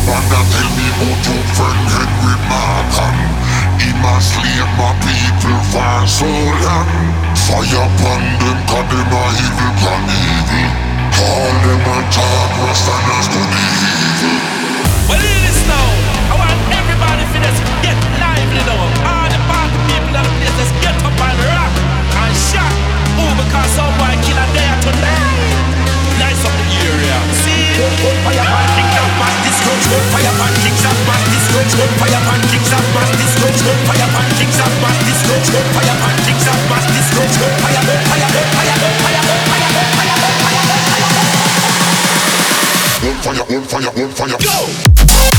Banda tell me about your friend Henry Morgan. He must slave my people for so long. Fire upon them, cause them are evil, gone evil. All them a talk, Rastanas to the evil. Well, hear this now. I want everybody for this get lively now. All the party people of the place, let's get up and rock and shout. Oh, because some boy kill a day tonight. Lights up the area. See? Fire pan kicks up, mass disco. Fire pan kicks up, mass disco. Fire pan kicks up, mass disco. Fire pan kicks up, mass disco. Fire pan kicks up, mass disco. Fire, fire, fire, fire, fire, fire, fire, fire, fire, fire. On fire, on fire, on fire. Go!